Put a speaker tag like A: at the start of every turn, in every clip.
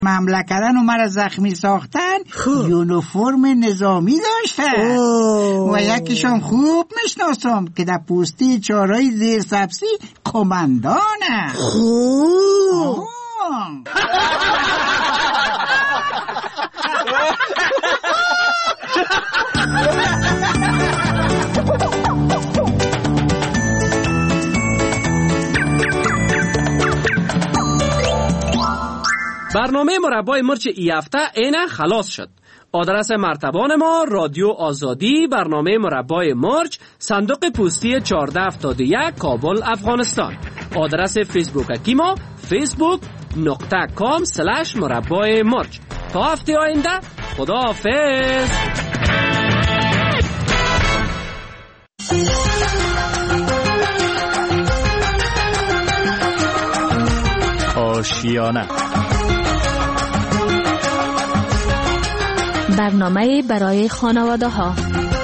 A: مملکتن و مرا زخمی ساختن یونیفرم نظامی داشتن و یکیشون خوب میشناسم که در پوستی چارای زیر سبزی کماندانه.
B: برنامه مربای مرچ ای هفته اینه خلاص شد. آدرس مرتبان ما رادیو آزادی، برنامه مربای مرچ، صندوق پستی 1471 کابل افغانستان. آدرس فیسبوک ما facebook.com/مربای مرچ. تا هفته آینده خدا حافظ.
C: آشیانه،
D: برنامه برای خانواده ها.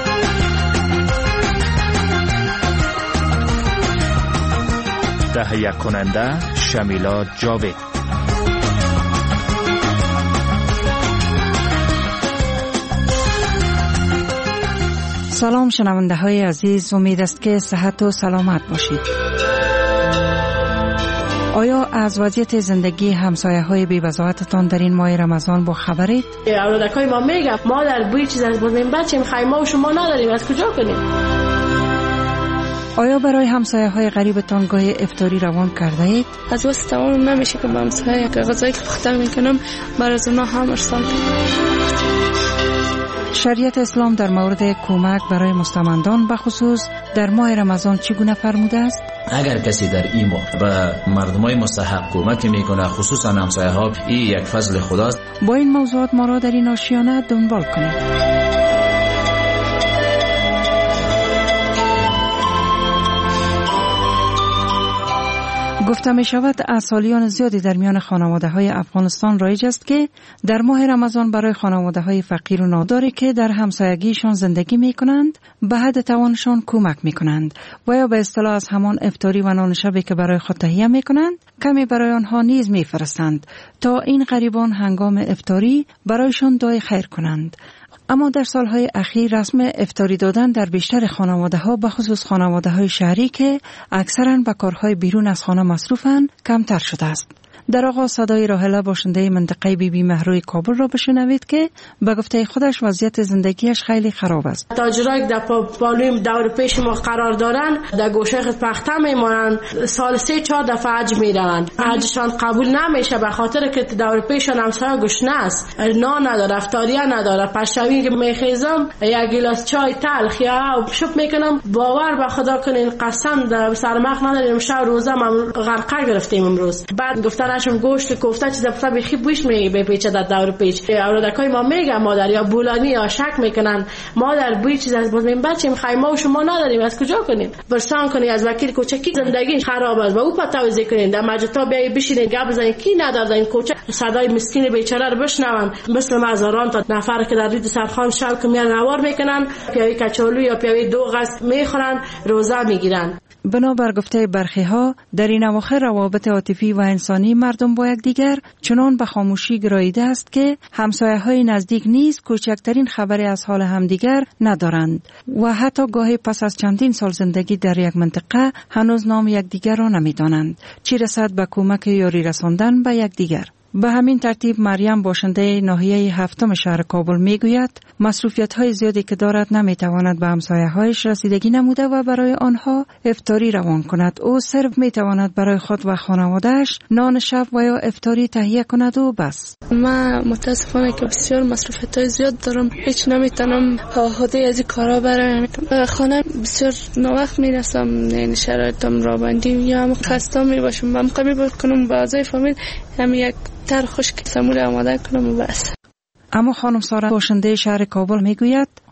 C: تهیه کننده شمیلا جاوید.
E: سلام شنونده های عزیز، امید است که صحت و سلامت باشید. آیا از وضعیت زندگی همسایه های بی وضاحتتان در این ماه رمضان با خبرید؟
F: اولادکای ما میگه ما در بوی چیز از بودیم بچیم خیمه و شما نداریم، از کجا کنیم؟
E: آیا برای همسایه های غریبتان گاه افطاری روان کرده اید؟
G: از واسه تمام نمیشه که با همسایه که غذایی که پخته میکنم برای از اونا هم ارسال کنم.
E: شریعت اسلام در مورد کمک برای مستمندان به خصوص در ماه رمضان چگونه فرموده است؟
H: اگر کسی در این ماه به مردمای مستحق کمک میکنه، خصوصا همسایه ها، این یک فضل خداست.
E: با این موضوعات ما را در این آشیانه دنبال کنید. گفته می شود از سالیان زیادی در میان خانواده های افغانستان رایج است که در ماه رمضان برای خانواده های فقیر و ناداری که در همسایگیشان زندگی می کنند به حد توانشان کمک می کنند و یا به اصطلاح از همان افطاری و نان شبی که برای خود تهیه می کنند کمی برای آنها نیز می فرستند تا این غریبان هنگام افطاری برایشان دعای خیر کنند. اما در سالهای اخیر رسم افطاری دادن در بیشتر خانواده ها به خصوص خانواده های شهری که اکثرا به کارهای بیرون از خانه مصروفند کمتر شده است. در آغاز صدای راهله باشنده منطقه بی مهروی کابل را بشنوید که به گفته خودش وضعیت زندگیش خیلی خراب است.
F: تاجرایی که در بالوی دور پیش ما قرار دارن در گوشه خود پخته میمونن، سال 3-4 دفعه حج میرن، حجشان قبول نمیشه به خاطر که دور پیشان همسایه گشنه است، نان نداره، افطاریه نداره. پشوی که میخیزم یک گلاس چای تلخ یا شپ میکنم، باور به خدا کنین قسم در سرمخ نداریم، شب روزه ما غرقه گرفتیم امروز. بعد گفتن گوشت کوفته چیزا پس بخی بوش می پیچه در دور پیچ. اولادکای ما میگه مادر یا بولانی یا شک میکنن ما در بوی چیز از بودیم بچیم خیمه و شما نداریم، از کجا کنیم؟ برسان کنی از وکیل کوچکی زندگی خراب است و او پتاویزی کنین در مجلس بیای بشینین گپ بزنین کی نداره این کوچه صدای مسکین بیچاره رو بشنون. مثل هزاران تا نفر که در رید سرخان شب که میان نوار میکنن، پیاوی کچالو یا پیاوی دوغ است میخورن، روزه میگیرن.
E: بنابر گفته برخی ها در این اواخر روابط عاطفی و انسانی مردم با یکدیگر چنان به خاموشی گراییده است که همسایه های نزدیک نیز کوچکترین خبری از حال همدیگر ندارند و حتی گاهی پس از چندین سال زندگی در یک منطقه هنوز نام یکدیگر را نمیدانند، چه رسد به کمک یاری رساندن به یکدیگر. به همین ترتیب مریم باشنده ناحیه هفتم شهر کابل میگوید مصروفیت‌های زیادی که دارد نمیتواند به همسایه‌هایش رسیدگی نموده و برای آنها افطاری روان کند. او صرف میتواند برای خود و خانواده‌اش نان شب و یا افطاری تهیه کند و بس.
G: من متاسفانه که بسیار مصروفیت‌های زیاد دارم، هیچ نمیتونم عهده از این کارا برم. خانه بسیار ناوقت میرسم، یعنی شرایطم را بندی یا هم خسته میباشم، من قبول کنم با اعضای فامیل هم یک تر خشک سمول آماده کنم و بس.
E: اما خانم سارا باشنده شهر کابل میگوید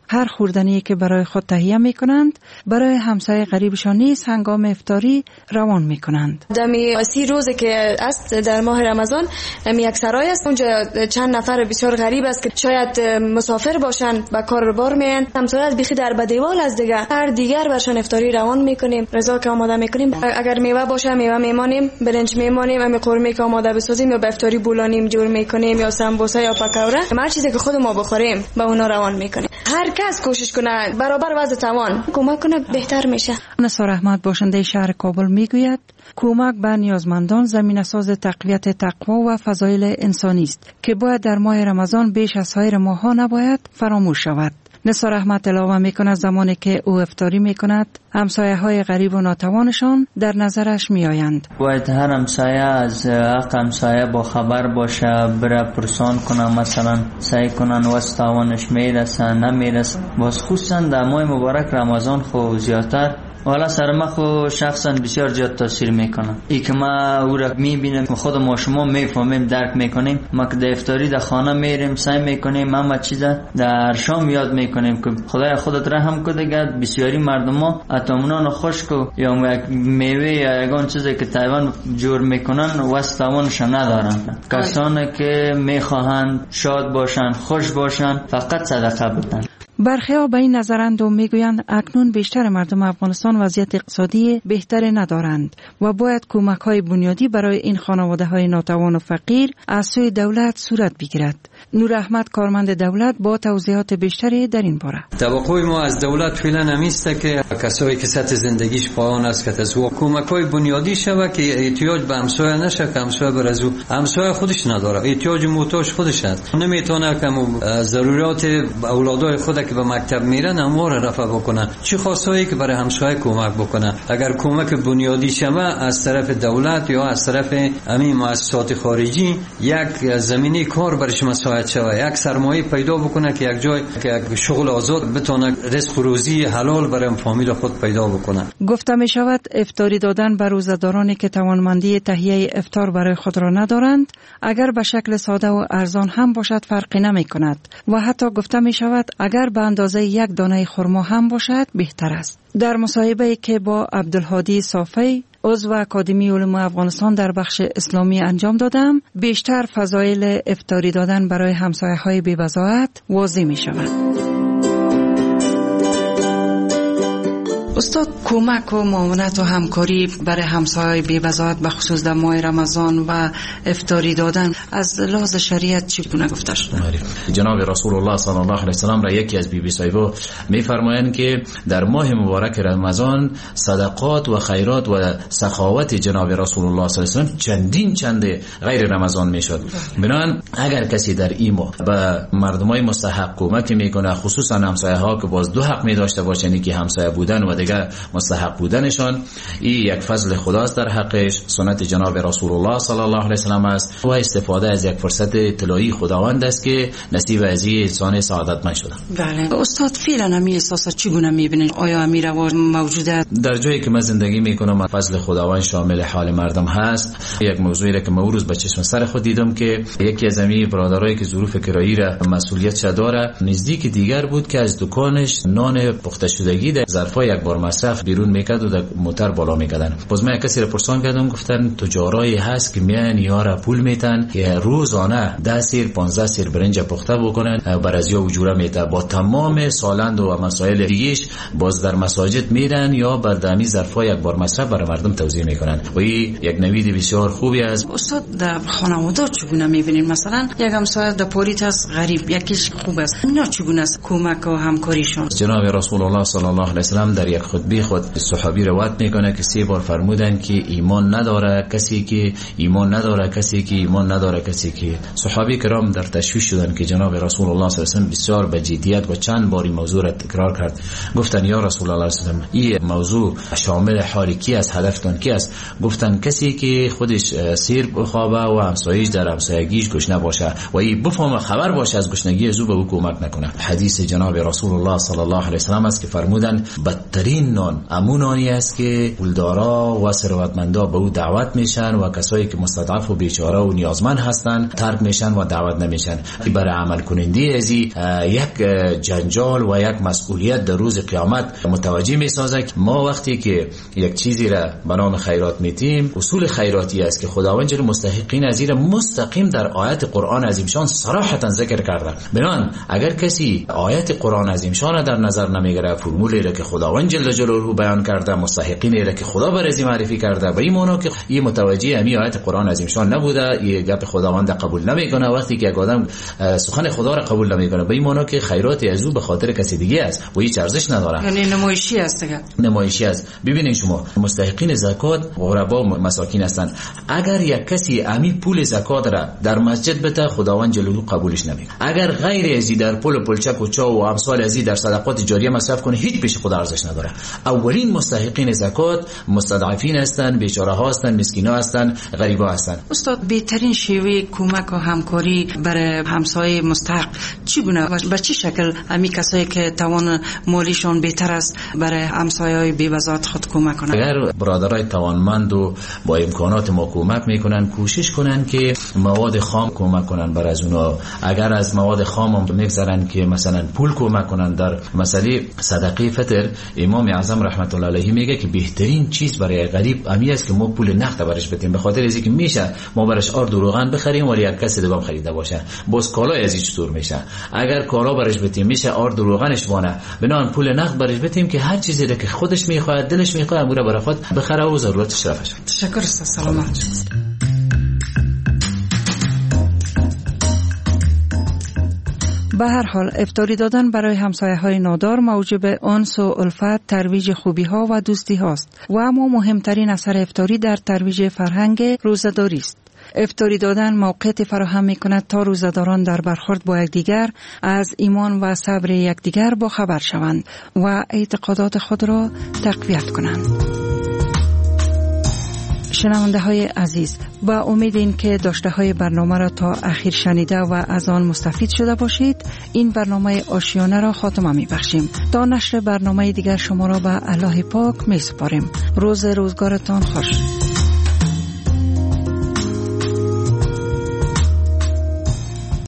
E: هر خوردنی که برای خود تهیه می کنند برای همسایه غریبشان نیز هنگام افطاری روان می کنند.
I: دمی 30 روزه که است در ماه رمضان یک سرای است، اونجا چند نفر بسیار غریب است که شاید مسافر باشن و کار بار میان، همسایه بیخی در بدیوال از دیگر برشان افطاری روان میکنیم. رضا که آماده میکنیم، اگر میوه باشه میوه میمانیم، برنج میمانیم، امی قورمه که آماده بسازیم یا به افطاری بولانیم جور میکنیم یا سمبوسه یا پکوره، هر چیزی که خود ما بخوریم با اونا روان میکنیم. هر کس کوشش کنه برابر وضع توان کمک کنه بهتر میشه.
E: نثار احمد باشنده شهر کابل میگوید کمک به نیازمندان زمینه‌ساز تقویت تقوا و فضایل انسانی است که باید در ماه رمضان بیش از سایر ماه‌ها نباید فراموش شود. نثار احمد علاوه میکند زمانی که او افطاری میکند همسایه‌های غریب و ناتوانشان در نظرش میآیند.
J: باید هر همسایه از حق همسایه با خبر باشه، بره پرسان کنه، مثلا سعی کنن واسه توانش میرسه نمیرسه. باز خصوصا در ماه مبارک رمضان خو زیادتر والا سر ما خو شخصا بسیار زیاد تاثیر میکنه. ای که ما او را میبینم خود ما شما میفهمیم درک میکنیم. ما که در افطاری در خانه میریم سعی میکنیم همه چیزا در شام یاد میکنیم که خدای خودت رحم کنه دیگه بسیاری مردم ها اتمنان خشک یا میوه یا یگان چیزی که تایوان جور میکنن واسه توانش ندارن. کسانی که میخواهند شاد باشن خوش باشن فقط صدقه بدن.
E: برخی‌ها به این نظرند و میگویند اکنون بیشتر مردم افغانستان وضعیت اقتصادی بهتری ندارند و باید کمک‌های بنیادی برای این خانواده‌های ناتوان و فقیر از سوی دولت صورت بگیرد. نور احمد کارمند دولت با توضیحات بیشتری در این باره.
K: توقع ما از دولت فعلا نمیسته که کسایی که سطح زندگیش پایین است که از کمک‌های بنیادی شود که احتیاج به همسایه نشه، که همسایه بر از او همسایه خودش نداره، احتیاج محتاج خودش است، نمیتونه که ضرورات اولادای خود که به مکتب میرن امور رفع بکنه. چه خاصایی که برای همسایه کمک بکنه. اگر کمک بنیادی شود از طرف دولت یا از طرف همین مؤسسات خارجی یک زمینه کار برش مساعد شود، یک سرمایه پیدا بکنه که یک جای که شغل آزاد بتونه رزق و روزی حلال برای فامیل خود پیدا بکنه.
E: گفته می شود افطاری دادن به روزدارانی که توانمندی تهیه افطار برای خود را ندارند اگر به شکل ساده و ارزان هم باشد فرقی نمی کند و حتی گفته می شود اگر به اندازه یک دانه خرما هم باشد بهتر است. در مصاحبه‌ای که با عبدالهادی صافی عضو اکادمی علوم افغانستان در بخش اسلامی انجام دادم بیشتر فضایل افطاری دادن برای همسایه‌های بی‌وضاحت واضح می شود. استاد کمک و معاونت و همکاری برای همسایه‌های بی‌وضاحت به خصوص در ماه رمضان و افطاری دادن از لحاظ شریعت چگونه گفته شده؟
H: جناب رسول الله صلی الله علیه و سلم را یکی از بیبی صاحبا می‌فرمایند که در ماه مبارک رمضان صدقات و خیرات و سخاوت جناب رسول الله صلی الله علیه و سلم چند غیر رمضان میشد. بنابراین اگر کسی در این ماه به مردمای مستحق کمک میکنه، خصوصا همسایه‌ها که باز دو حق می داشته باشند که همسایه بودن و دیگر مستحق بودنشان، این یک فضل خداست در حقش، سنت جناب رسول الله صلی الله علیه و سلم است و استفاده از یک فرصت طلایی خداوند است که نصیب از این انسان سعادتمند شده.
E: بله استاد فعلا همین احساسات چگونه میبینید؟ آیا همین رواج موجوده؟
H: در جایی که من زندگی میکنم فضل خداوند شامل حال مردم هست. یک موضوعی را که من روز به چشم سر خود دیدم که یکی از همین برادرایی که ظروف کرایی را مسئولیت داره نزدیک دیگر بود که از دکانش نان پخته شدگی در ظرفای یک بار مصرف بیرون میکرد و در موتر بالا میکردن. باز من کسی را پرسان کردم، گفتن تجارایی هست که میان یارا پول میتن که روزانه 10 سیر 15 سیر برنج پخته بکنن بر از یا وجوره میته با تمام سالند و مسائل دیگهش باز در مساجد میرن یا بر دمی ظرفای یک بار مصرف برای مردم توزیع میکنن و این یک نوید بسیار خوبی است.
E: استاد در خانواده چگونه میبینید؟ مثلا یک همسایه در پولیت از غریب یکیش خوب است، اینا چگونه است کمک و همکاریشون؟
H: جناب رسول الله صلی الله علیه و سلم در یک خطبه خود صحابی روایت میکنه که 3 بار فرمودن که ایمان نداره کسی که ایمان نداره کسی که ایمان نداره کسی که. صحابی کرام در تشویش شدن که جناب رسول الله صلی الله علیه و سلم بسیار به جدیت و چند بار این موضوع را تکرار کرد. گفتن یا رسول الله صلی الله علیه و سلم این موضوع شامل حال کی است، هدفتون کی است؟ گفتن کسی که خودش سیر بخوابه و همسایه‌اش در همسایگیش گشنه باشه و این بفهمه خبر باشه از گشنگی از او به او کمک نکنه. حدیث جناب رسول الله صلی الله علیه و سلم است که فرمودن بدترین بهترین نان همون نانی است که پولدارا و ثروتمندا به او دعوت میشن و کسایی که مستضعف و بیچاره و نیازمند هستن ترک میشن و دعوت نمیشن. برای عمل کننده از یک جنجال و یک مسئولیت در روز قیامت متوجه میسازه که ما وقتی که یک چیزی را به نام خیرات میتیم، اصول خیراتی است که خداوند جل مستحقین از این مستقیم در آیت قرآن عظیم شان صراحتا ذکر کرده. بنان اگر کسی آیت قرآن عظیم شان در نظر نمیگیره، فرمولی را که خداوند جل جلاله بیان کرده، مستحقین را که خدا برای معرفی کرده، به این معنی که این متوجه امی آیت قرآن عظیم شان نبوده، این گپ خداوند قبول نمیکنه. وقتی که یک آدم سخن خدا را قبول نمیکنه، به این معنی که خیرات از او به خاطر کسی دیگه است و هیچ ارزش نداره،
E: یعنی نمایشی است دیگه.
H: نمایشی است. ببینید شما مستحقین زکات غربا و مساکین هستند. اگر یک کسی امی پول زکات را در مسجد بده، خداوند جلاله قبولش نمیکنه. اگر غیر ازی در پول و پلچک و چا و امثال ازی در صدقات جاریه مصرف کنه، هیچ پیش خدا ارزش نداره. اولین مستحقین زکات مستضعفین هستند، بیچاره ها هستند، مسکینا هستند، غریبا هستند.
E: استاد بهترین شیوه کمک و همکاری برای همسایه مستحق چی گونه و به چه شکل امی کسایی که توان مالیشون بهتر است برای همسایه‌های بی‌وزات خود کمک کنند؟
H: اگر برادرای توانمند و با امکانات ما کمک میکنن، کوشش کنن که مواد خام کمک کنن برای از اونا. اگر از مواد خام هم میگذرن که مثلا پول کمک کنن در مسئله صدقه فطر، امام اعظم رحمت الله علیه میگه که بهترین چیز برای غریب امی است که ما پول نقد برش بدیم، به خاطر اینکه میشه ما برش آرد و روغن بخریم ولی یک کسی دیگه خریده باشه، باز کالا از چطور میشه. اگر کالا برش بدیم میشه آرد و روغنش وانه، بنان پول نقد برش بدیم که هر چیزی که خودش میخواد دلش میخواد امور برای خود بخره و ضرورتش رفعش.
E: تشکر استاد، سلامت. به هر حال افطاری دادن برای همسایه‌های نادار موجب انس و الفت، ترویج خوبی‌ها و دوستی هاست و اما مهمترین اثر افطاری در ترویج فرهنگ روزه‌داری است. افطاری دادن موقعیت فراهم می‌کند تا روزه‌داران در برخورد با یکدیگر از ایمان و صبر یکدیگر با خبر شوند و اعتقادات خود را تقویت کنند. شنونده های عزیز، با امید این که داشته های برنامه را تا اخیر شنیده و از آن مستفید شده باشید، این برنامه آشیانه را خاتمه می بخشیم. تا نشر برنامه دیگر شما را به الله پاک می سپاریم. روزگارتان خوش.